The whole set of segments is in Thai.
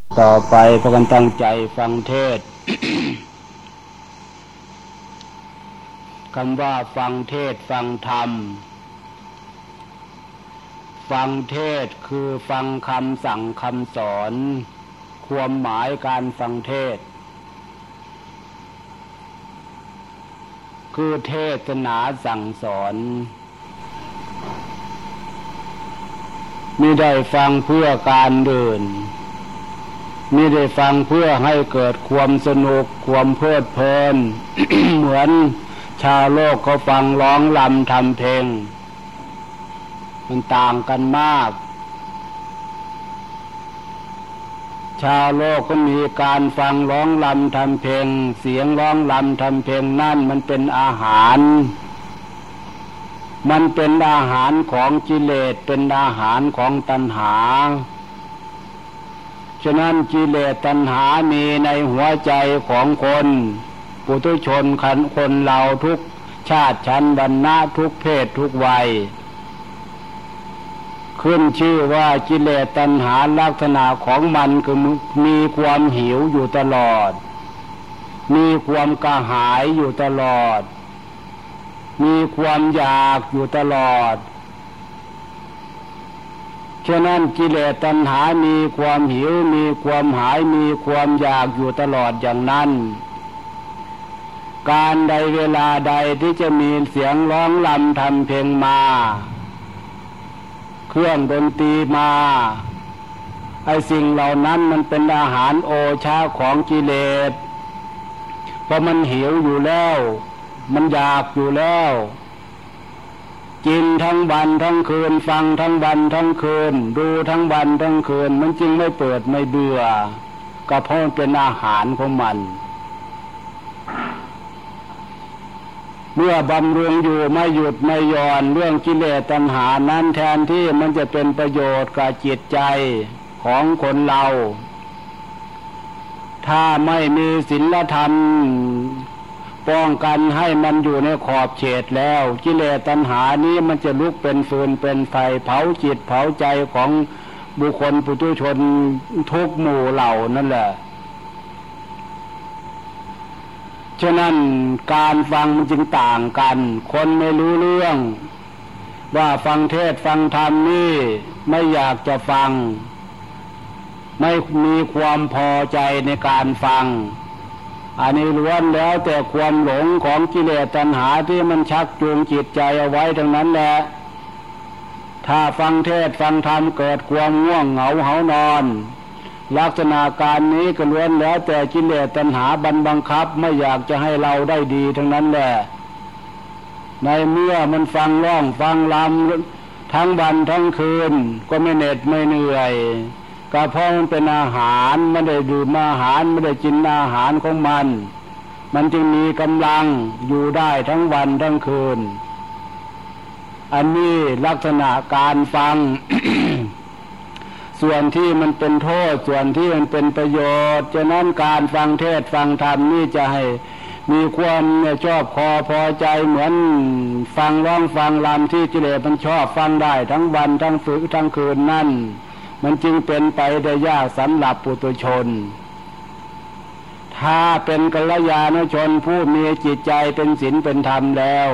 ต่อไปพากันตั้งใจฟังเทศน์ คำว่าฟังเทศน์ฟังธรรมฟังเทศน์คือฟังคำสั่งคำสอนความหมายการฟังเทศน์คือเทศนาสั่งสอนมิได้ฟังเพื่อการอื่นมิได้ฟังเพื่อให้เกิดความสนุกความเพลิดเพลิน เหมือนชาวโลกเขาฟังร้องรำทำเพลงมันต่างกันมากชาวโลกก็มีการฟังร้องรำทำเพลงเสียงร้องรำทำเพลงนั่นมันเป็นอาหารมันเป็นอาหารของกิเลสเป็นอาหารของตัณหาฉะนั้นกิเลสตัณหามีในหัวใจของคนปุถุชนคนเราทุกชาติชั้นวรรณะทุกเพศทุกวัยขึ้นชื่อว่ากิเลสตัณหาลักษณะของมันคือมีความหิวอยู่ตลอดมีความกระหายอยู่ตลอดมีความอยากอยู่ตลอดฉะนั้นกิเลสตัณหามีความหิวมีความหายมีความอยากอยู่ตลอดอย่างนั้นการใดเวลาใดที่จะมีเสียงร้องรำทำเพลงมาเครื่องดนตรีมาไอ้สิ่งเหล่านั้นมันเป็นอาหารโอชาของกิเลสเพราะมันหิวอยู่แล้วมันอยากอยู่แล้วกินทั้งวันทั้งคืนฟังทั้งวันทั้งคืนดูทั้งวันทั้งคืนมันจึงไม่เปิดไม่เบื่อก็เพราะมันเป็นอาหารของมันเมื่อบำรุงอยู่ไม่หยุดไม่หย่อนเรื่องกิเลสตัณหานั้นแทนที่มันจะเป็นประโยชน์กับจิตใจของคนเราถ้าไม่มีศีลธรรมป้องกันให้มันอยู่ในขอบเขตแล้วกิเลสตัณหานี้มันจะลุกเป็นฟืนเป็นไฟเผาจิตเผาใจของบุคคลปุถุชนทุกหมู่เหล่านั่นแหละฉะนั้นการฟังมันจึงต่างกันคนไม่รู้เรื่องว่าฟังเทศฟังธรรมนี่ไม่อยากจะฟังไม่มีความพอใจในการฟังอันนี้ล้วนแล้วแต่ความหลงของกิเลสตัณหาที่มันชักจูงจิตใจเอาไว้ทั้งนั้นแหละถ้าฟังเทศฟังธรรมเกิดความง่วงเหงาหานอนลักษณะการนี้ก็ล้วนแล้วแต่กิเลสตัณหาบังคับไม่อยากจะให้เราได้ดีทั้งนั้นแหละในเมื่อมันฟังร้องฟังรำทั้งวันทั้งคืนก็ไม่เหน็ดไม่เหนื่อยก็เพราะมันเป็นอาหารไม่ได้ดื่มอาหารไม่ได้กินอาหารของมันจึงมีกำลังอยู่ได้ทั้งวันทั้งคืนอันนี้ลักษณะการฟัง ส่วนที่มันเป็นโทษส่วนที่มันเป็นประโยชน์ฉะนั้นการฟังเทศฟังธรรมนี่จะให้มีความชอบพอใจเหมือนฟังร้องฟังรำที่กิเลสมันชอบฟังได้ทั้งวันทั้งฝึกทั้งคืนนั่นมันจึงเป็นไปได้ยากสำหรับปุถุชนถ้าเป็นกัลยาณชนผู้มีจิตใจเป็นศีลเป็นธรรมแล้ว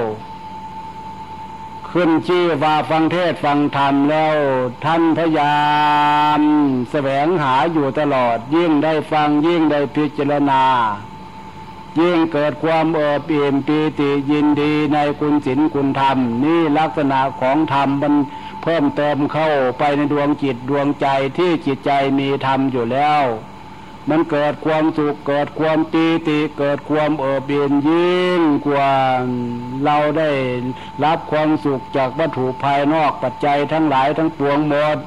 ขึ้นชื่อว่าฟังเทศฟังธรรมแล้วท่านพยายามแสวงหาอยู่ตลอดยิ่งได้ฟังยิ่งได้พิจารณายิ่งเกิดความเอิบอิ่มปีติยินดีในคุณศีลคุณธรรมนี่ลักษณะของธรรมมันเพิ่มเติมเข้าไปในดวงจิตดวงใจที่จิตใจมีธรรมอยู่แล้วมันเกิดความสุขเกิดความปีติเกิดความเอิบอิ่มยิ่งกว่าเราได้รับความสุขจากวัตถุภายนอกปัจจัยทั้งหลายทั้งปวงหมด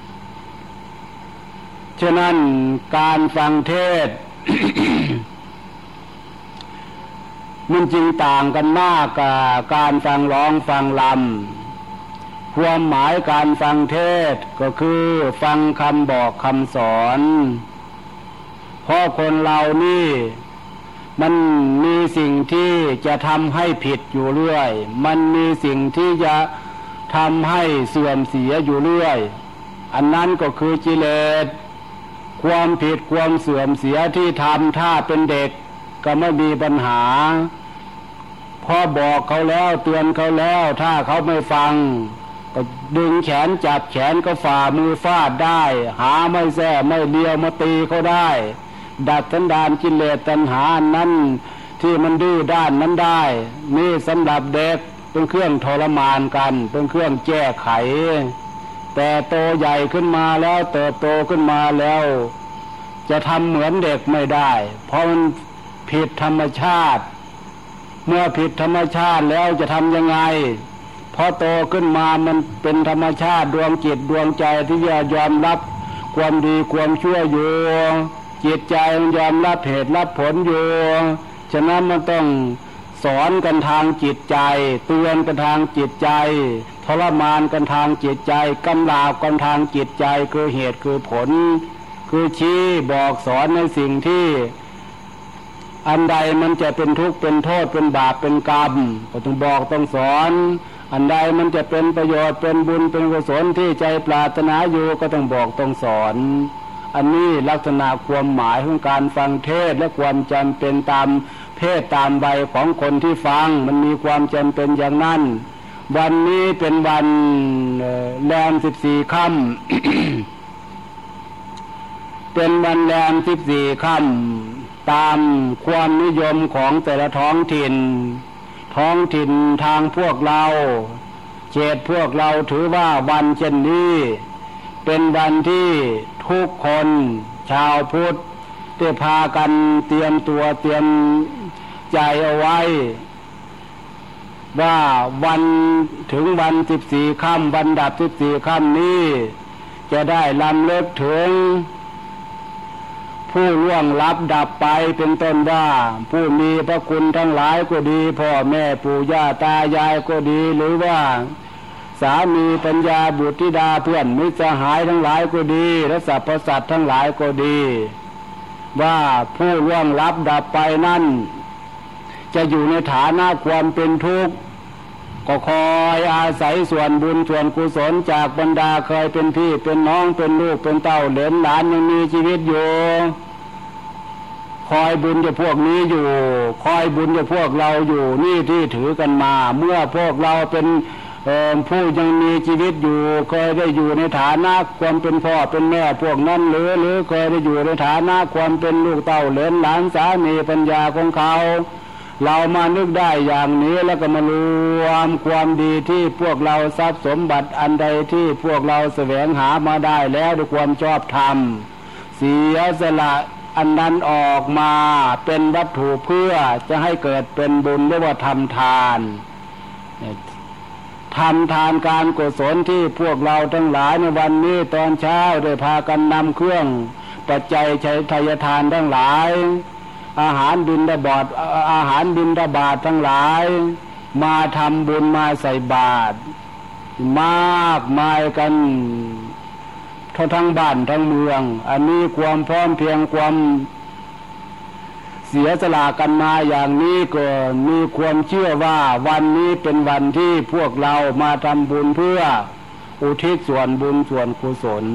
ฉะนั้นการฟังเทศ มันจริงต่างกันมากกับการฟังร้องฟังรำความหมายการฟังเทศก็คือฟังคำบอกคำสอนเพราะคนเรานี่มันมีสิ่งที่จะทำให้ผิดอยู่เรื่อยมันมีสิ่งที่จะทำให้เสื่อมเสียอยู่เรื่อยอันนั้นก็คือกิเลสคความผิดความเสื่อมเสียที่ทำถ้าเป็นเด็กก็ไม่มีปัญหาพอบอกเขาแล้วเตือนเขาแล้วถ้าเขาไม่ฟังก็ดึงแขนจับแขนก็ฝ่ามือฟาดได้หาไม่แส้ไม่เลียวมาตีเขาได้ดัดสันดานกิเลสตัณหานั้นที่มันดื้อด้านนั้นได้นี่สำหรับเด็กเป็นเครื่องทรมานกันเป็นเครื่องแก้ไขแต่โตใหญ่ขึ้นมาแล้วเติบโตขึ้นมาแล้วจะทำเหมือนเด็กไม่ได้เพราะมันผิดธรรมชาติเมื่อผิดธรรมชาติแล้วจะทำยังไงพอโตขึ้นมามันเป็นธรรมชาติดวงจิตดวงใจที่จะยอมรับความดีความชั่วอยู่จิตใจมันยอมรับเหตุรับผลอยู่ฉะนั้นมันต้องสอนกันทางจิตใจเตือนกันทางจิตใจทรมานกันทางจิตใจกำลาบกันทางจิตใจคือเหตุคือผลคือชี้บอกสอนในสิ่งที่อันใดมันจะเป็นทุกข์เป็นโทษเป็นบาปเป็นกรรมก็ต้องบอกต้องสอนอันใดมันจะเป็นประโยชน์เป็นบุญเป็นกุศลที่ใจปรารถนาอยู่ก็ต้องบอกต้องสอนอันนี้ลักษณะความหมายของการฟังเทศและความจำเป็นตามเพศตามวัยของคนที่ฟังมันมีความจำเป็นอย่างนั้นวันนี้เป็นวันแรม14 ค่ำ เป็นวันแรม14 ค่ำตามความนิยมของแต่ละท้องถิ่นทางพวกเราเจตพวกเราถือว่าวันเช่นนี้เป็นวันที่ทุกคนชาวพุทธได้พากันเตรียมตัวเตรียมใจเอาไว้ว่าวันถึงวัน14 ค่ำวันดับ14 ค่ำนี้จะได้รำลึกถึงผู้ล่วงลับดับไปเป็นต้นว่าผู้มีพระคุณทั้งหลายก็ดีพ่อแม่ปู่ย่าตายายก็ดีหรือว่าสามีปัญญาบุตรธิดาเพื่อนมิตรสหายทั้งหลายก็ดีและสรรพสัตว์ทั้งหลายก็ดีว่าผู้ล่วงลับดับไปนั้นจะอยู่ในฐานะความเป็นทุกข์ก็คอยอาศัยส่วนบุญส่วนกุศลจากบรรดาเคยเป็นพี่เป็นน้องเป็นลูกเป็นเต้าเหลนหลานยังมีชีวิตอยู่คอยบุญจากพวกนี้อยู่คอยบุญจากพวกเราอยู่นี่ที่ถือกันมาเมื่อพวกเราเป็นผู้ยังมีชีวิตอยู่เคยได้อยู่ในฐานะความเป็นพ่อเป็นแม่พวกนั้นหรือเคยได้อยู่ในฐานะความเป็นลูกเต้าเหลนหลานสามีปัญญาของเขาเรามานึกได้อย่างนี้แล้วก็มารวมความดีที่พวกเราทรัพย์สมบัติอันใดที่พวกเราแสวงหามาได้แล้วด้วยความชอบธรรมเสียสละอันนั้นออกมาเป็นวัตถุเพื่อจะให้เกิดเป็นบุญเรียกว่าทำทานการกุศลที่พวกเราทั้งหลายในวันนี้ตอนเช้าได้พากันนำเครื่องปัจจัยใช้ทายทานทั้งหลายอาหารบิณฑบาตทั้งหลายมาทำบุญมาใส่บาตรมากมายกันทั้งบ้านทั้งเมืองอันนี้ความพร้อมเพียงความเสียสละกันมาอย่างนี้ก็มีความเชื่อว่าวันนี้เป็นวันที่พวกเรามาทำบุญเพื่ออุทิศส่วนบุญส่วนกุศล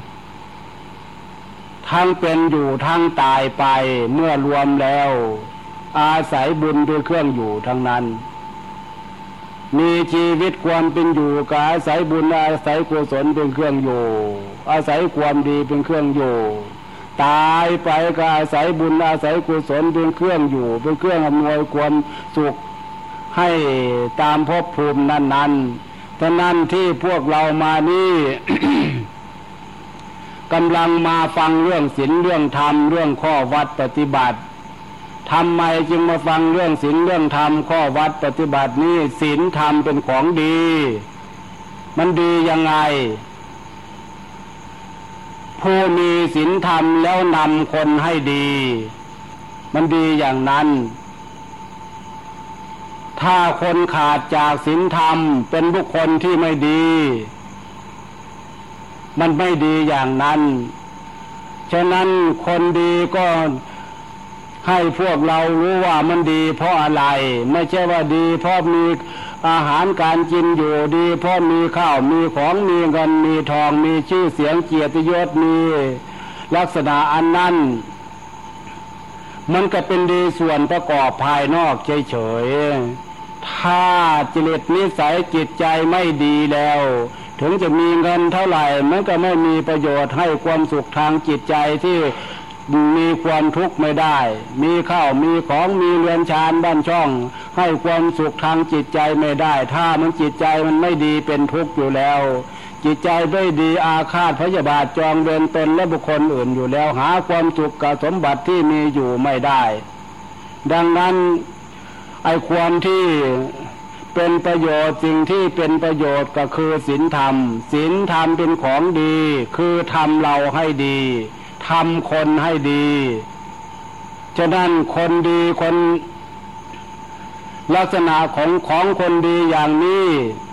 ทั้งเป็นอยู่ทั้งตายไปเมื่อรวมแล้วอาศัยบุญเป็นเครื่องอยู่ทั้งนั้นมีชีวิตความเป็นอยู่ก็อาศัยบุญอาศัยกุศลเป็นเครื่องอยู่อาศัยความดีเป็นเครื่องอยู่ตายไปก็อาศัยบุญอาศัยกุศลเป็นเครื่องอยู่เป็นเครื่องอำนวยความสุขให้ตามภพภูมินั้นๆฉะนั้นที่พวกเรามานี่ กำลังมาฟังเรื่องศีลเรื่องธรรมเรื่องข้อวัดปฏิบัติทำไมจึงมาฟังเรื่องศีลเรื่องธรรมข้อวัดปฏิบัตินี้ศีลธรรมเป็นของดีมันดียังไงผู้มีศีลธรรมแล้วนำคนให้ดีมันดีอย่างนั้นถ้าคนขาดจากศีลธรรมเป็นบุคคลที่ไม่ดีมันไม่ดีอย่างนั้นฉะนั้นคนดีก็ให้พวกเรารู้ว่ามันดีเพราะอะไรไม่ใช่ว่าดีเพราะมีอาหารการกินอยู่ดีเพราะมีข้าวมีของมีเงินมีทองมีชื่อเสียงเกียรติยศมีลักษณะอันนั้นมันก็เป็นดีส่วนประกอบภายนอกเฉยๆถ้าจริตนิสัยจิตใจไม่ดีแล้วถึงจะมีเงินเท่าไหร่มันก็ไม่มีประโยชน์ให้ความสุขทางจิตใจที่มีความทุกข์ไม่ได้มีข้าวมีของมีเรือนชานบ้านช่องให้ความสุขทางจิตใจไม่ได้ถ้ามันจิตใจมันไม่ดีเป็นทุกข์อยู่แล้วจิตใจไม่ดีอาฆาตพยาบาทจองเวรตนและบุคคลอื่นอยู่แล้วหาความสุขกับสมบัติที่มีอยู่ไม่ได้ดังนั้นไอ้ความที่เป็นประโยชน์สิ่งที่เป็นประโยชน์ก็คือศีลธรรมศีลธรรมเป็นของดีคือทำเราให้ดีทำคนให้ดีฉะนั้นคนดีคนลักษณะของคนดีอย่างนี้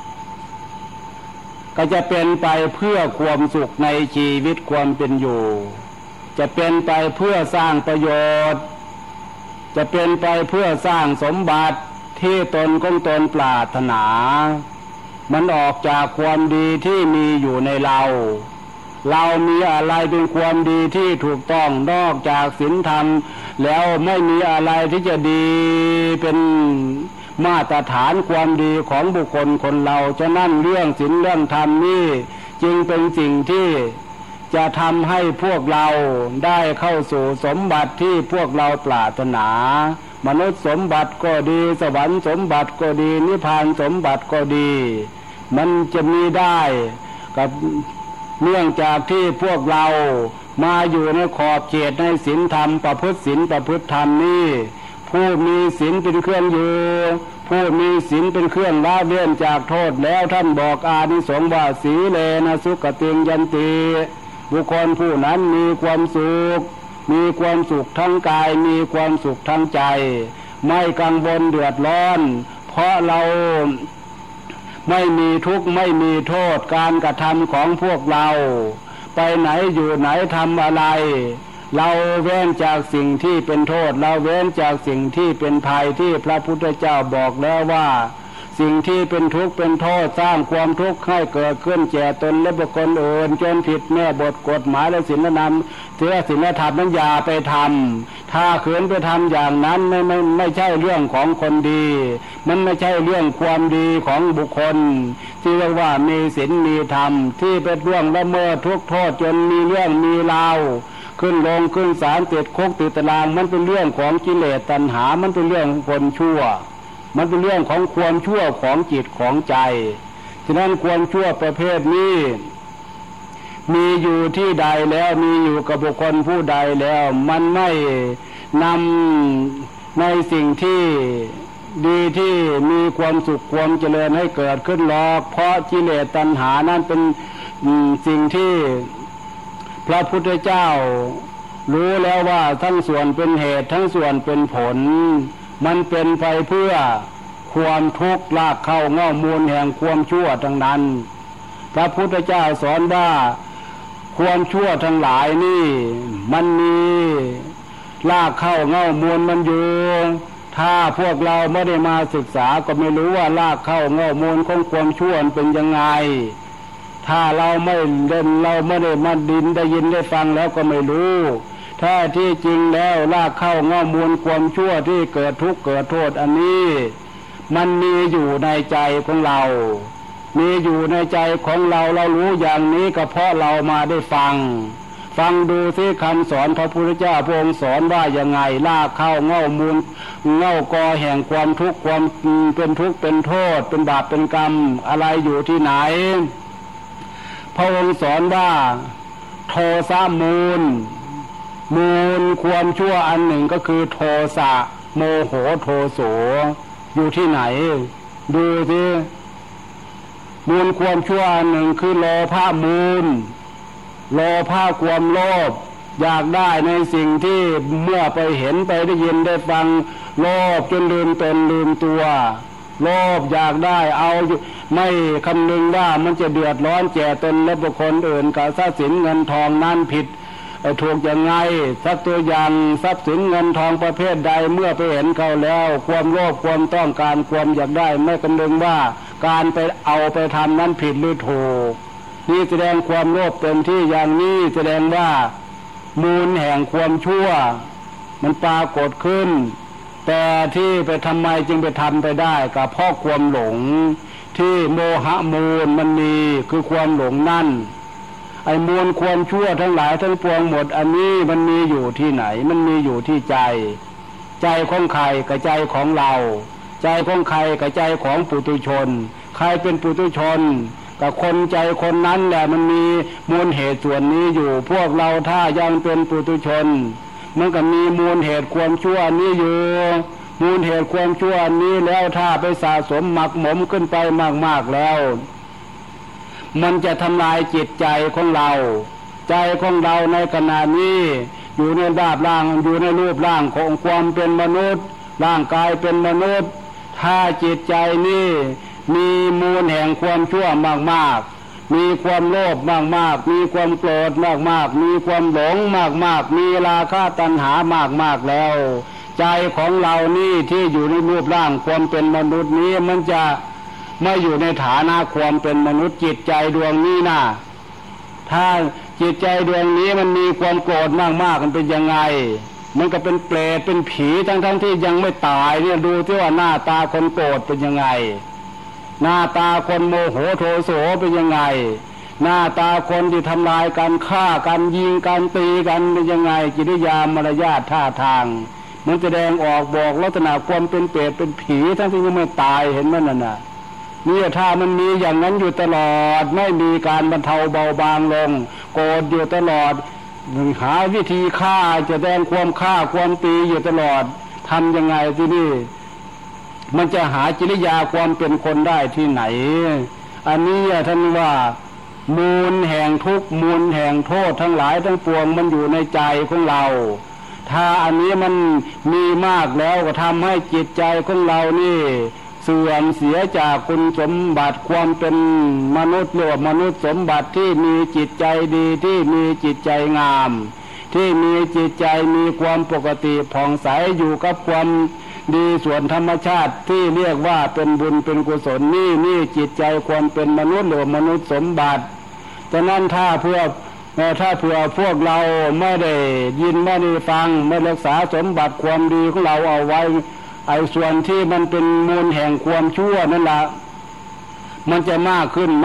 ก็จะเป็นไปเพื่อความสุขในชีวิตความเป็นอยู่จะเป็นไปเพื่อสร้างประโยชน์จะเป็นไปเพื่อสร้างสมบัติที่ตนของตนปรารถนามันออกจากความดีที่มีอยู่ในเรามีอะไรเป็นความดีที่ถูกต้องนอกจากศีลธรรมแล้วไม่มีอะไรที่จะดีเป็นมาตรฐานความดีของบุคคลคนเราฉะนั้นเรื่องศีลเรื่องธรรมนี่จึงเป็นสิ่งที่จะทำให้พวกเราได้เข้าสู่สมบัติที่พวกเราปรารถนามนุษย์สมบัติก็ดีสวรรค์สมบัติก็ดีนิพพานสมบัติก็ดีมันจะมีได้กับเนื่องจากที่พวกเรามาอยู่ในขอบเขตในศีลธรรมประพฤติศีลประพฤติธรรมนี่ผู้มีศีลเป็นเครื่องอยู่ผู้มีศีลเป็นเครื่องละเว้นจากโทษแล้วท่านบอกอานิสงส์ว่าสีเลนะสุขติงยันติบุคคลผู้นั้นมีความสุขทั้งกายมีความสุขทั้งใจไม่กังวลเดือดร้อนเพราะเราไม่มีทุกข์ไม่มีโทษการกระทำของพวกเราไปไหนอยู่ไหนทำอะไรเราเว้นจากสิ่งที่เป็นโทษเราเว้นจากสิ่งที่เป็นภัยที่พระพุทธเจ้าบอกแล้วว่าสิ่งที่เป็นทุกข์เป็นโทษสร้างความทุกข์ให้เกิดขึ้นแก่ตนและบุคคลอื่นจนผิดแม่บทกฎหมายและศีลธรรมศีลธรรมนั้นอย่าไปทำถ้าขืนไปทำอย่างนั้นไม่ใช่เรื่องของคนดีมันไม่ใช่เรื่องความดีของบุคคลที่เรียกว่ามีศีลมีธรรมที่เป็นเรื่องละเมิดทุกโทษจนมีเรื่องมีราวขึ้นลงขึ้นศาลติดคุกติดตารางมันเป็นเรื่องของกิเลสตัณหามันเป็นเรื่องของคนชั่วมันเป็นเรื่องของความชั่วของจิตของใจฉะนั้นความชั่วประเภทนี้มีอยู่ที่ใดแล้วมีอยู่กับบุคคลผู้ใดแล้วมันไม่นำในสิ่งที่ดีที่มีความสุขความเจริญให้เกิดขึ้นหรอกเพราะกิเลสตัณหานั้นเป็นสิ่งที่พระพุทธเจ้ารู้แล้วว่าทั้งส่วนเป็นเหตุทั้งส่วนเป็นผลมันเป็นไปเพื่อความทุกข์ลากเข้าเง่ามูลแห่งความชั่วทั้งนั้นพระพุทธเจ้าสอนว่าความชั่วทั้งหลายนี่มันมีลากเข้าเง่ามูลมันอยู่ถ้าพวกเราไม่ได้มาศึกษาก็ไม่รู้ว่าลากเข้าเง่ามูลของความชั่วเป็นยังไงถ้าเราไม่ได้มาได้ยินได้ฟังแล้วก็ไม่รู้แท้ที่จริงแล้วลากเข้าเง่ามูลความชั่วที่เกิดทุกข์เกิดโทษอันนี้มันมีอยู่ในใจของเรามีอยู่ในใจของเรารู้อย่างนี้ก็เพราะเรามาได้ฟังดูสิคำสอนพระพุทธเจ้าพระองค์สอนว่ายังไงลากเข้าเง่ามูลเง่ากอแห่งความทุกข์ความเป็นทุกข์เป็นโทษเป็นบาปเป็นกรรมอะไรอยู่ที่ไหนพระองค์สอนว่าโทสะมูลความชั่วอันหนึ่งก็คือโทสะโมโหโทโสอยู่ที่ไหนดูสิมูลความชั่วอันหนึ่งคือโลภะมูลโลภะความโลภอยากได้ในสิ่งที่เมื่อไปเห็นไปได้ยินได้ฟังโลภจนลืมตนลืมตัวโลภอยากได้เอาไม่คำนึงว่ามันจะเดือดร้อนแก่ตนและบุคคลอื่นกับทรัพย์สินเงินทองนั้นผิดถูกยังไงสักตัวอย่างทรัพย์สินเงินทองประเภทใดเมื่อไปเห็นเขาแล้วความโลภความต้องการความอยากได้ไม่คำนึงว่าการไปเอาไปทำนั้นผิดหรือถูกนี่แสดงความโลภเต็มที่อย่างนี้แสดงว่ามูลแห่งความชั่วมันปรากฏขึ้นแต่ที่ไปทำไมจึงไปทำไปได้ก็เพราะความหลงที่โมหะมูลมันมีคือความหลงนั่นไอ้มูลความชั่วทั้งหลายทั้งปวงหมดอันนี้มันมีอยู่ที่ไหนมันมีอยู่ที่ใจใจของใครกับใจของเราใจของใครกับใจของปุถุชนใครเป็นปุถุชนกับคนใจคนนั้นแหละมันมีมูลเหตุส่วนนี้อยู่พวกเราถ้ายังเป็นปุถุชนมันก็มีมูลเหตุความชั่วนี้อยู่มูลเหตุความชั่วนี้แล้วถ้าไปสะสมหมักหมมขึ้นไปมากๆแล้วมันจะทำลายจิตใจของเราใจของเราในขณะนี้อยู่ในรูปร่างอยู่ในรูปร่างของความเป็นมนุษย์ร่างกายเป็นมนุษย์ถ้าจิตใจนี้มีมูลแห่งความชั่วมากๆมีความโลภมากๆมีความโกรธมากๆมีความหลงมากๆมีราคะตัณหามากๆแล้วใจของเรานี่ที่อยู่ในรูปร่างความเป็นมนุษย์นี้มันจะไม่อยู่ในฐานะความเป็นมนุษย์จิตใจดวงนี้นะถ้าจิตใจดวงนี้มันมีความโกรธมากๆมันเป็นยังไงมันก็เป็นเปรตเป็นผีทั้งที่ยังไม่ตายเนี่ยดูที่ว่าหน้าตาคนโกรธเป็นยังไงหน้าตาคนโมโหโทโสเป็นยังไงหน้าตาคนที่ทำลายกันฆ่ากันยิงกันตีกันเป็นยังไงกิริยามารยาทท่าทางมันแสดงออกบอกลักษณะความเป็นเปรตเป็นผีทั้งที่ยังไม่ตายเห็นมั้ยนั่นน่ะนี่ถ้ามันมีอย่างนั้นอยู่ตลอดไม่มีการบรรเทาเบาบางลงโกรธอยู่ตลอดหาวิธีฆ่าจะแสดงความฆ่าความตีอยู่ตลอดทำยังไงที่นี่มันจะหาจริยาความเป็นคนได้ที่ไหนอันนี้ท่านว่ามูลแห่งทุกข์มูลแห่งโทษทั้งหลายทั้งปวงมันอยู่ในใจของเราถ้าอันนี้มันมีมากแล้วก็ทำให้จิตใจของเรานี่เสื่อมเสียจากคุณสมบัติความเป็นมนุษย์หรือมนุษย์สมบัติที่มีจิตใจดีที่มีจิตใจงามที่มีจิตใจมีความปกติผ่องใสอยู่กับความดีส่วนธรรมชาติที่เรียกว่าเป็นบุญเป็นกุศลนี่จิตใจความเป็นมนุษย์หรือมนุษย์สมบัติฉะนั้นถ้าเผื่อพวกเราไม่ได้ยินไม่ได้ฟังไม่รักษาสมบัติความดีของเราเอาไว้ไอ้ส่วนที่มันเป็นมูลแห่งความชั่วนั่นล่ะมันจะมากขึ้น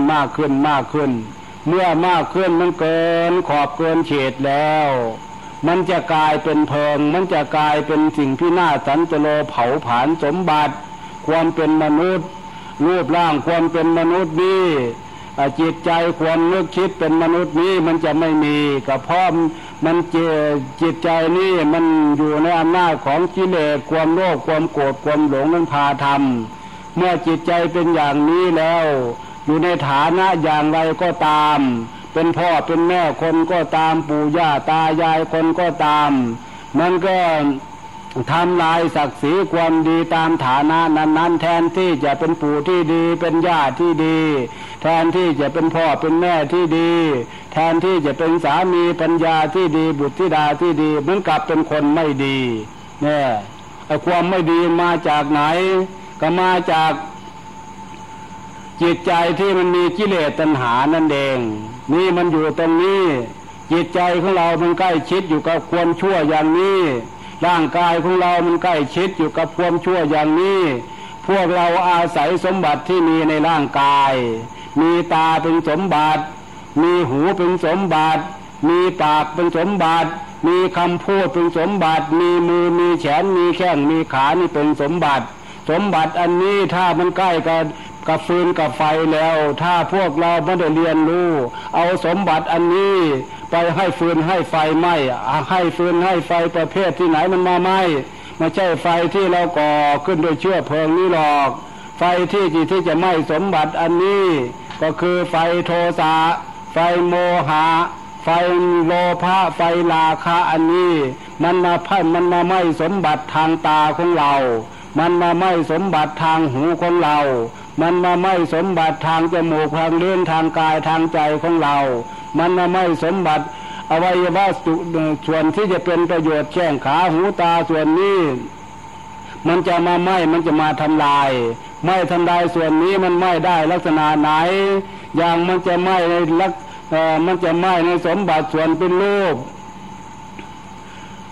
เมื่อมากขึ้นมันเกินขอบเกินเขตแล้วมันจะกลายเป็นเพลิงมันจะกลายเป็นสิ่งที่น่าสันตโลเผาผลาญสมบัติความเป็นมนุษย์รูปร่างความเป็นมนุษย์นี่จิตใจความนึกคิดเป็นมนุษย์นี้มันจะไม่มีก็เพราะมันจิตใจนี่มันอยู่ในอำนาจของกิเลสความโลภความโกรธความหลงมันพาทำเมื่อจิตใจเป็นอย่างนี้แล้วอยู่ในฐานะอย่างไรก็ตามเป็นพ่อเป็นแม่คนก็ตามปู่ย่าตายายคนก็ตามมันก็ทำลายศักดิ์ศรีความดีตามฐานะนั้นแทนที่จะเป็นปู่ที่ดีเป็นย่าที่ดีแทนที่จะเป็นพ่อเป็นแม่ที่ดีแทนที่จะเป็นสามีปัญญาที่ดีบุตรธิดาที่ดีมันกลับเป็นคนไม่ดีเนี่ยไอ้ความไม่ดีมาจากไหนก็มาจากจิตใจที่มันมีกิเลสตัณหานั่นเองนี่มันอยู่ตรงนี้จิตใจของเรามันใกล้ชิดอยู่กับความชั่วอย่างนี้ร่างกายของเรามันใกล้ชิดอยู่กับความชั่วอย่างนี้พวกเราอาศัยสมบัติที่มีในร่างกายมีตาเป็นสมบัติมีหูเป็นสมบัติมีปากเป็นสมบัติมีคำพูดเป็นสมบัติมีมือมีแขนมีแข้งมีขานี่เป็นสมบัติอันนี้ถ้ามันใกล้กับฟืนกับไฟแล้วถ้าพวกเราไม่ได้เรียนรู้เอาสมบัติอันนี้ไปให้ฟืนให้ไฟไหม้ให้ฟืนให้ไฟประเภทที่ไหนมันมาไหม้ไม่ใช่ไฟที่เราก่อขึ้นโดยเชื้อเพลิงนี่หรอกไฟที่จะไหม้สมบัติอันนี้ก็คือไฟโทสะไฟโมหะไฟโลภะไฟราคะอันนี้มันมาไหม้สมบัติทางตาของเรามันมาไหม้สมบัติทางหูของเรามันมาไหม้สมบัติทางจมูกทางลิ้นทางกายทางใจของเรามันมาไหม้สมบัติอวัยวะส่วนที่จะเป็นประโยชน์แข้งขาหูตาส่วนนี้มันจะมาไหม้มันจะมาทำลายไม่ทำลายส่วนนี้มันไหม้ได้ลักษณะไหนอย่างมันจะไหม้ในมันจะไหม้ในสมบัติส่วนเป็นรูป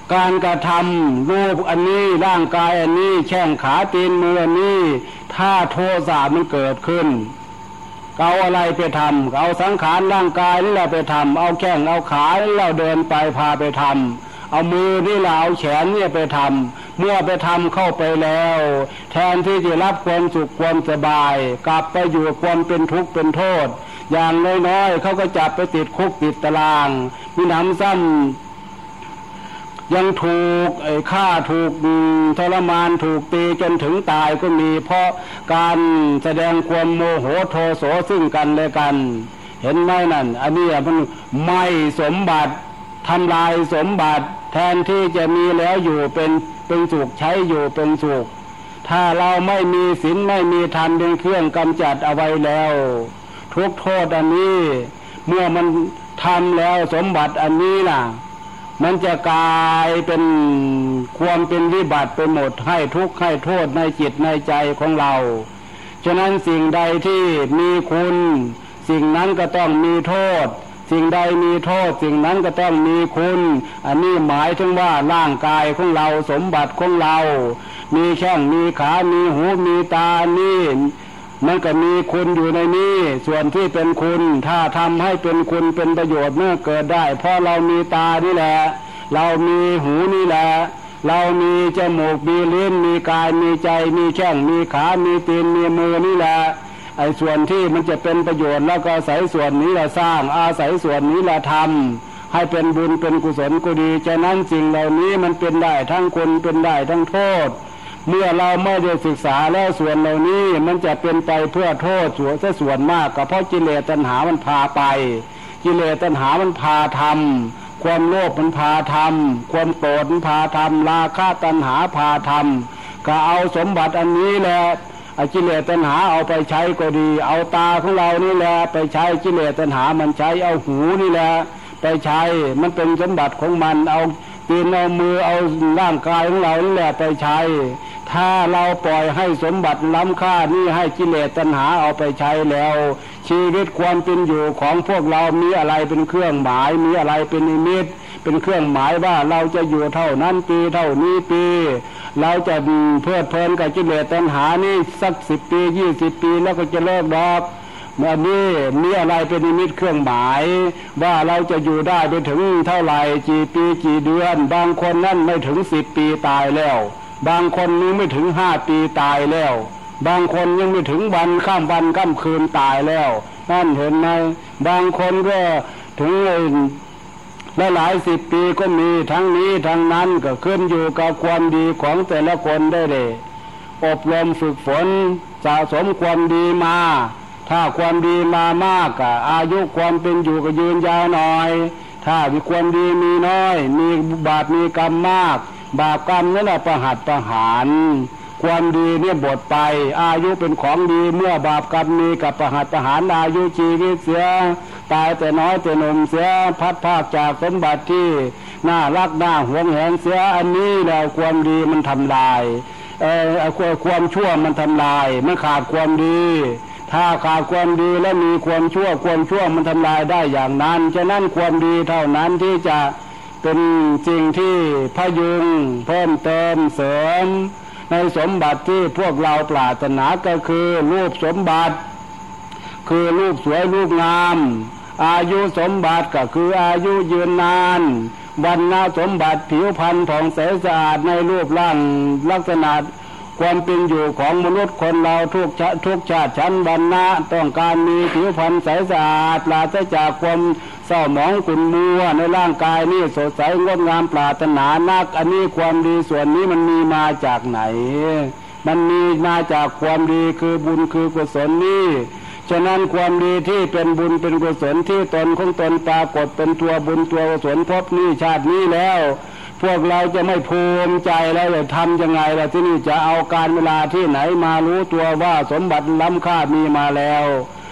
การกระทำรูปอันนี้ร่างกายอันนี้แข้งขาตีนมืออันนี้ถ้าโทสะมันเกิดขึ้นเอาอะไรไปทำเอาสังขารร่างกายนี่เราไปทำเอาแข้งเอาขานี่เราเดินไปพาไปทำเอามือนี่เราเอาแขนเนี่ยไปทำเมื่อไปทำเข้าไปแล้วแทนที่จะรับความสุขความสบายกลับไปอยู่ความเป็นทุกข์เป็นโทษอย่างน้อยๆเขาก็จับไปติดคุกติดตารางมีหนำซ้ำยังถูกฆ่าถูกทรมานถูกตีจนถึงตายก็มีเพราะการแสดงความโมโหโทโสซึ่งกันและกันเห็นไหมนั่นอันนี้มันไม่สมบัติทำลายสมบัติแทนที่จะมีแล้วอยู่เป็นสุขใช้อยู่เป็นสุขถ้าเราไม่มีศีลไม่มีธรรมเป็นเครื่องกำจัดเอาไว้แล้วทุกโทษอันนี้เมื่อมันทำแล้วสมบัติอันนี้ล่ะมันจะกลายเป็นความเป็นวิบัติไปหมดให้ทุกข์ให้โทษในจิตในใจของเราฉะนั้นสิ่งใดที่มีคุณสิ่งนั้นก็ต้องมีโทษสิ่งใดมีโทษสิ่งนั้นก็ต้องมีคุณอันนี้หมายถึงว่าร่างกายของเราสมบัติของเรามีแข้งมีขามีหูมีตานี่มันก็มีคุณอยู่ในนี้ส่วนที่เป็นคุณถ้าทำให้เป็นคุณเป็นประโยชน์เมื่อเกิดได้เพราะเรามีตานี่แหละเรามีหูนี่แหละเรามีจมูกมีลิ้นมีกายมีใจมีแข้งมีขามีตีนมีมือนี่แหละไอ้ส่วนที่มันจะเป็นประโยชน์แล้วก็อาศัยส่วนนี้ละสร้างอาศัยส่วนนี้ละทำให้เป็นบุญเป็นกุศลก็ดีฉะนั้นสิ่งเหล่านี้มันเป็นได้ทั้งคุณเป็นได้ทั้งโทษเมื่อเราไม่ได้ศึกษาแล้วส่วนเหล่านี้มันจะเป็นไปเพื่อโทษส่วนมากก็เพราะกิเลสตัณหามันพาไปกิเลสตัณหามันพาทำความโลภมันพาทำความโกรธมันพาทำราคะตัณหาพาทำก็เอาสมบัติอันนี้แหละกิเลสตัณหาเอาไปใช้ก็ดีเอาตาของเรานี่แหละไปใช้กิเลสตัณหามันใช้เอาหูนี่แหละไปใช้มันเป็นสมบัติของมันเอาตีนเอามือเอาร่างกายของเรานี่แหละไปใช้ถ้าเราปล่อยให้สมบัติล้ำค่านี่ให้กิเลสตัณหาเอาไปใช้แล้วชีวิตความเป็นอยู่ของพวกเรามีอะไรเป็นเครื่องหมายมีอะไรเป็นนิมิตเป็นเครื่องหมายว่าเราจะอยู่เท่านั้นปีเท่านี้ปีเราจะเพลิดเพลินกับกิเลสตัณหานี่สัก10 ปี20 ปีแล้วก็จะเลิกดอกเมื่อนี้มีอะไรเป็นนิมิตเครื่องหมายว่าเราจะอยู่ได้ไปถึงเท่าไหร่กี่ปีกี่เดือนบางคนนั่นไม่ถึง10 ปีตายแล้วบางคนนี่ไม่ถึง5 ปีตายแล้วบางคนยังไม่ถึงวันข้ามคืนตายแล้วนั่นเห็นไหมบางคนก็ถึงหลาย10 ปีก็มีทั้งนี้ทั้งนั้นก็ขึ้นอยู่กับความดีของแต่ละคนได้เลยอบรมฝึกฝนสะสมความดีมาถ้าความดีมามากก็อายุความเป็นอยู่ก็ยืนยาวหน่อยถ้ามีความดีมีน้อยมีบาปมีกรรมมากบาปกรรมนั่นแหละประหัตประหารความดีเนี่ยบทไปอายุเป็นของดีเมื่อบาปกรรมมีกับประหัตประหารอายุชีวิตเสียตายแต่น้อยแต่หนุ่มเสียพัดภาคจากสมบัติที่น่ารักน่าหวงแหนเสียอันนี้แล้วความดีมันทำลายความชั่วมันทำลายมันขาดความดีถ้าขาดความดีและมีความชั่วมันทำลายได้อย่างนั้นฉะนั้นความดีเท่านั้นที่จะเป็นสิ่งที่พยุงเพิ่มเติมเสริมในสมบัติที่พวกเราปรารถนาก็คือรูปสมบัติคือรูปสวยรูปงามอายุสมบัติก็คืออายุยืนนานวรรณสมบัติผิวพรรณผ่องใสสะอาดในรูปร่างลักษณะความเป็นอยู่ของมนุษย์คนเราทุกชาติชั้นวรรณะต้องการมีผิวพรรณใสสะอาดปราศจากความเศร้าหมองขุ่นมัวในร่างกายนี่สดใสงดงามปรารถนานักอันนี้ความดีส่วนนี้มันมีมาจากไหนมันมีมาจากความดีคือบุญคือกุศลนี่ฉะนั้นความดีที่เป็นบุญเป็นกุศลที่ตนของตนปรากฏเป็นตัวบุญตัวกุศลพบนี้ชาตินี้แล้วพวกเราจะไม่ภูมิใจแล้วจะทำยังไงล่ะที่นี่จะเอาการเวลาที่ไหนมารู้ตัวว่าสมบัติล้ำค่ามีมาแล้ว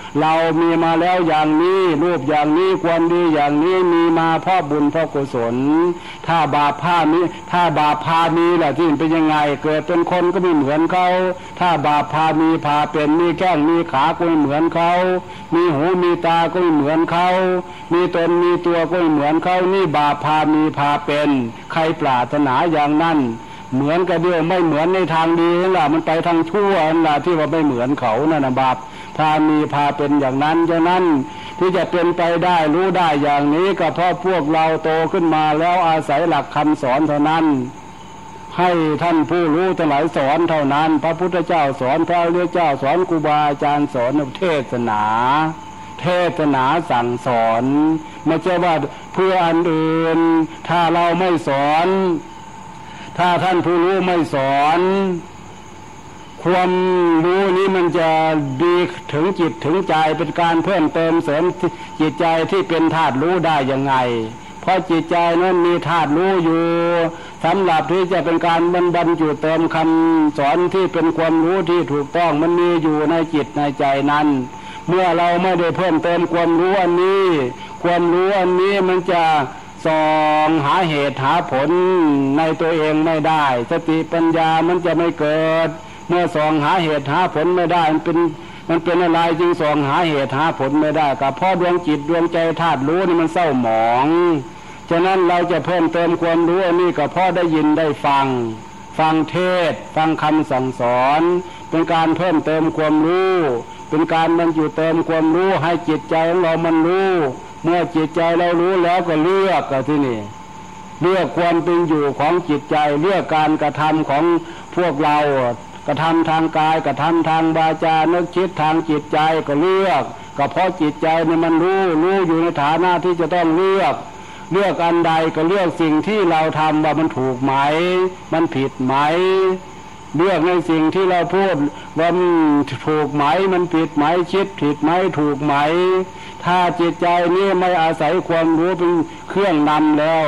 เรามีมาแล้วอย่างนี้รูปอย่างนี้ความดีอย่างนี้มีมาเพราะบุญเพราะกุศลถ้าบาปพามีแหละที่เป็นยังไงเกิดเป็นคนก็ไม่เหมือนเขาถ้าบาปพามีพาเป็นมีแข้งมีขาก็ไม่เหมือนเขามีหูมีตาก็ไม่เหมือนเขามีตนมีตัวก็ไม่เหมือนเขานี่บาปพามีพาเป็นใครปรารถนาอย่างนั้นเหมือนกันเดียวไม่เหมือนในทางดีนั่นแหละมันไปทางชั่วนั่นแหละที่ว่าไม่เหมือนเขานั่นนะบาปพามีพาเป็นอย่างนั้นฉะนั้นที่จะเป็นไปได้รู้ได้อย่างนี้ก็เพราะพวกเราโตขึ้นมาแล้วอาศัยหลักคำสอนเท่านั้นให้ท่านผู้รู้ทั้งหลายสอนเท่านั้นพระพุทธเจ้าสอนพระอริยเจ้าสอนครูบาอาจารย์สอนเทศนาสั่งสอนไม่ใช่ว่าเพื่ออันอื่นถ้าเราไม่สอนถ้าท่านผู้รู้ไม่สอนความรู้นี้มันจะดีถึงจิตถึงใจเป็นการเพิ่มเติมเสริมจิตใจที่เป็นธาตุรู้ได้ยังไงเพราะจิตใจนั้นมีธาตุรู้อยู่สำหรับที่จะเป็นการบรรจุเติมคำสอนที่เป็นความรู้ที่ถูกต้องมันมีอยู่ในจิตในใจนั้นเมื่อเราไม่ได้เพิ่มเติมความรู้อันนี้มันจะส่องหาเหตุหาผลในตัวเองไม่ได้สติปัญญามันจะไม่เกิดเมื่อส่องหาเหตุหาผลไม่ได้มันเป็นอะไรจึงส่องหาเหตุหาผลไม่ได้ก็เพราะดวงจิตดวงใจธาตุรู้นี่มันเศร้าหมองฉะนั้นเราจะเพิ่มเติมความรู้อันนี้ก็เพราะได้ยินได้ฟังเทศฟังคำสั่งสอนเป็นการเพิ่มเติมความรู้เป็นการบรรจุเติมความรู้ให้จิตใจของเรามันรู้เมื่อจิตใจเรารู้แล้วก็เลือกก็ที่นี่เลือกความเป็นอยู่ของจิตใจเลือกการกระทำของพวกเรากระทำทางกายกระทำทางวาจานึกคิดทางจิตใจก็เลือกก็เพราะจิตใจเนี่ยมันรู้อยู่ในฐานะที่จะต้องเลือกอันใดก็เลือกสิ่งที่เราทำว่ามันถูกไหมมันผิดไหมเลือกในสิ่งที่เราพูดว่ามันถูกไหมมันผิดไหมคิดผิดไหมถูกไหมถ้าจิตใจนี้ไม่อาศัยความรู้เป็นเครื่องนำแล้ว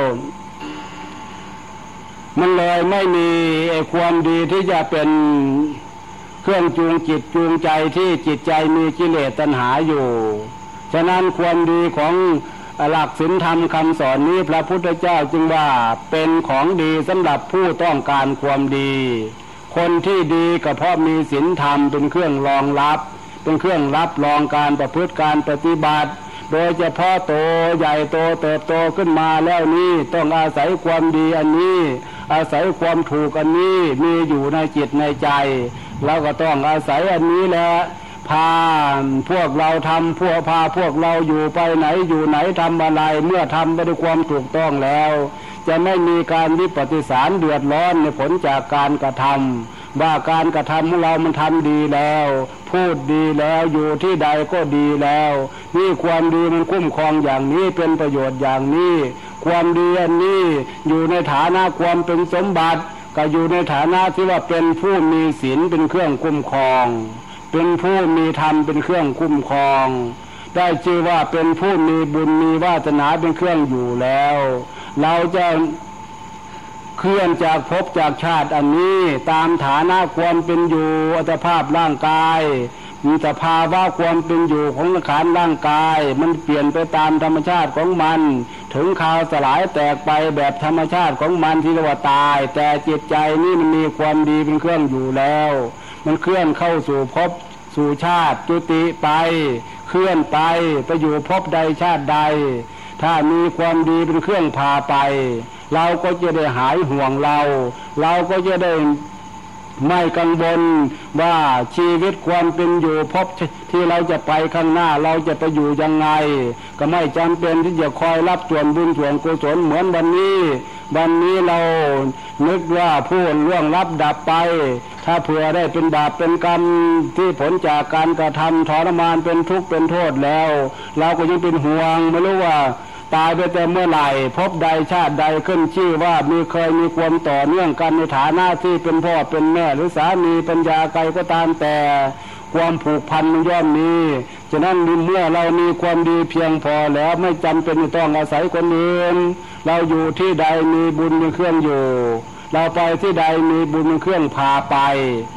มันเลยไม่มีความดีที่จะเป็นเครื่องจูงจิตจูงใจที่จิตใจมีกิเลสตัณหาอยู่ฉะนั้นความดีของหลักศีลธรรมคำสอนนี้พระพุทธเจ้าจึงว่าเป็นของดีสำหรับผู้ต้องการความดีคนที่ดีก็เพราะมีศีลธรรมเป็นเครื่องรองรับเป็นเครื่องรับรองการประพฤติการปฏิบัติโดยเฉพาะโตใหญ่โตเติบโตขึ้นมาแล้วนี่ต้องอาศัยความดีอันนี้อาศัยความถูกอันนี้มีอยู่ในจิตในใจเราก็ต้องอาศัยอันนี้แหละพาพวกเราทำพวกเราอยู่ไปไหนอยู่ไหนทำอะไรเมื่อทำไปด้วยความถูกต้องแล้วจะไม่มีการวิปฏิสารเดือดร้อนในผลจากการกระทำว่าการกระทำของเรามันทำดีแล้วพูดดีแล้วอยู่ที่ใดก็ดีแล้วนี่ความดีมันคุ้มครองอย่างนี้เป็นประโยชน์อย่างนี้ความดีอันนี้อยู่ในฐานะความเป็นสมบัติก็อยู่ในฐานะที่ว่าเป็นผู้มีศีลเป็นเครื่องคุ้มครองเป็นผู้มีธรรมเป็นเครื่องคุ้มครองได้ชื่อว่าเป็นผู้มีบุญมีวาสนาเป็นเครื่องอยู่แล้วเราจะเคลื่อนจากภพจากชาติอันนี้ตามฐานะความเป็นอยู่อัตภาพร่างกายมีสภาวะความเป็นอยู่ของขันธ์ร่างกายมันเปลี่ยนไปตามธรรมชาติของมันถึงคราวสลายแตกไปแบบธรรมชาติของมันที่เรียกว่าตายแต่จิตใจนี่มันมีความดีเป็นเครื่องอยู่แล้วมันเคลื่อนเข้าสู่ภพสู่ชาติจุติไปเคลื่อนไปอยู่ภพใดชาติใดถ้ามีความดีเป็นเครื่องพาไปเราก็จะได้หายห่วงเราก็จะได้ไม่กังวลว่าชีวิตความเป็นอยู่ภพที่เราจะไปข้างหน้าเราจะไปอยู่ยังไงก็ไม่จำเป็นที่จะคอยรับส่วนบุญส่วนกุศลเหมือนวันนี้เรานึกว่าผู้ล่วงลับดับไปถ้าเผื่อได้เป็นบาปเป็นกรรมที่ผลจากการกระทำทรมานเป็นทุกข์เป็นโทษแล้วเราก็ยังเป็นห่วงไม่รู้ว่าตายไปแต่เมื่อไหร่พบใดชาติใดขึ้นชื่อว่าเคยมีความต่อเนื่องกันในฐานะที่เป็นพ่อเป็นแม่หรือสามีปัญญาใครก็ตามแต่ความผูกพันมันย่อมมีฉะนั้นเมื่อเรามีความดีเพียงพอแล้วไม่จำเป็นต้องอาศัยคนอื่นเราอยู่ที่ใดมีบุญเป็นเครื่องอยู่เราไปที่ใดมีบุญเป็นเครื่องพาไป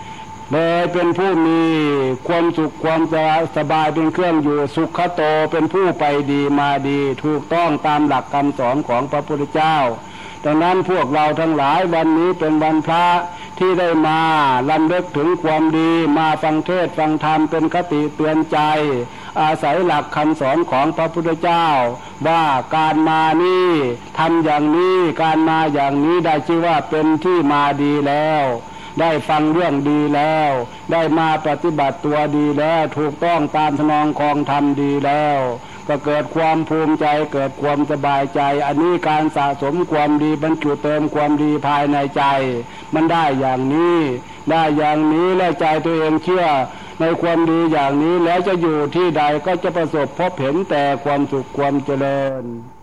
เลยเป็นผู้มีความสุขความสบายเป็นเครื่องอยู่สุขโตเป็นผู้ไปดีมาดีถูกต้องตามหลักคำสอนของพระพุทธเจ้าดังนั้นพวกเราทั้งหลายวันนี้เป็นวันพระที่ได้มาลำลึกถึงความดีมาฟังเทศน์ฟังธรรมเป็นคติเตือนใจอาศัยหลักคำสอนของพระพุทธเจ้าว่าการมานี่ทำอย่างนี้การมาอย่างนี้ได้ชื่อว่าเป็นที่มาดีแล้วได้ฟังเรื่องดีแล้วได้มาปฏิบัติตัวดีแล้วถูกต้องตามทนองคองธรรมดีแล้วก็เกิดความภูมิใจเกิดความสบายใจอันนี้การสะสมความดีบรรจุเติมความดีภายในใจมันได้อย่างนี้และใจตัวเองเชื่อในความดีอย่างนี้แล้วจะอยู่ที่ใดก็จะประสบพบเห็นแต่ความสุขความเจริญ